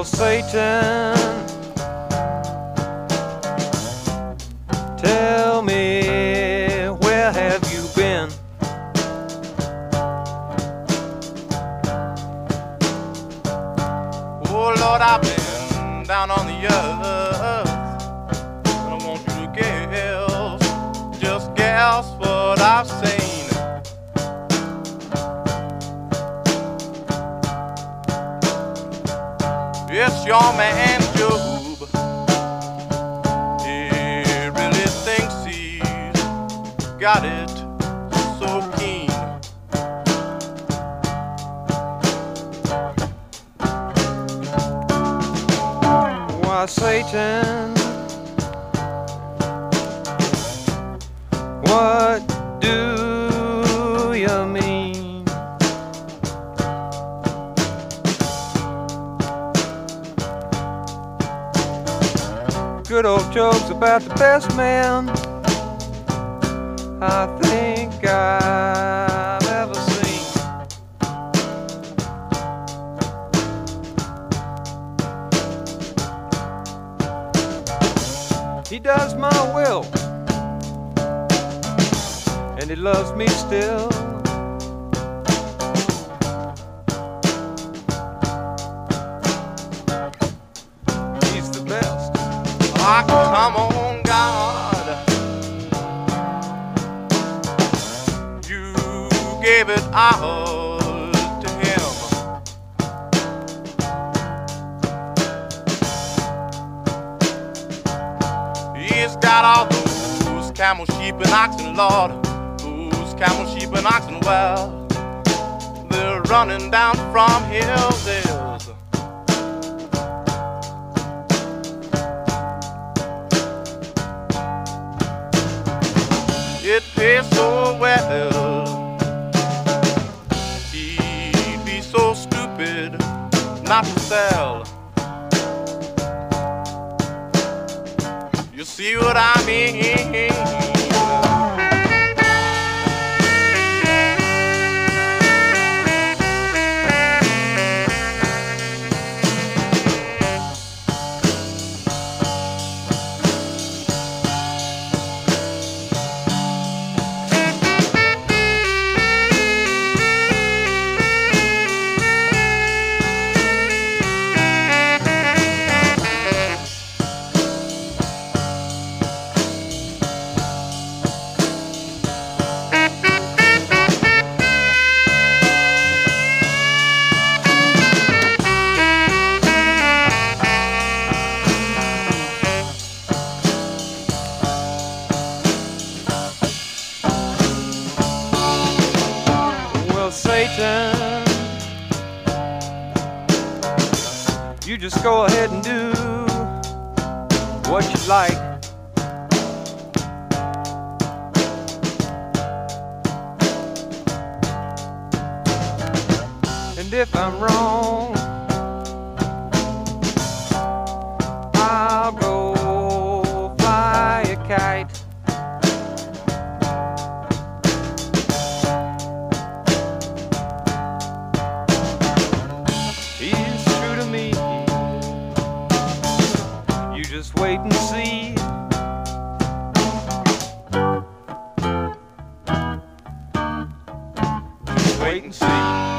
Satan, tell me, where have you been? Oh Lord, I've been down on the earth, and I want you to guess, just guess what I've seen. It's your man Job. He really thinks he's got it so keen. Why, Satan, what do you mean? Good old jokes about the best man I think I've ever seen. He does my will, and he loves me still. He's the best. Ah, come on, God. You gave it all to him. He's got all those camel, sheep, and oxen, Lord. Those camel, sheep, and oxen, well, they're running down from hills. It pays so well. He'd be so stupid not to sell. You see what I mean? Satan, you just go ahead and do what you like. And if I'm wrong, I'll go fly a kite. He's true to me. You just wait and see. Just wait and see.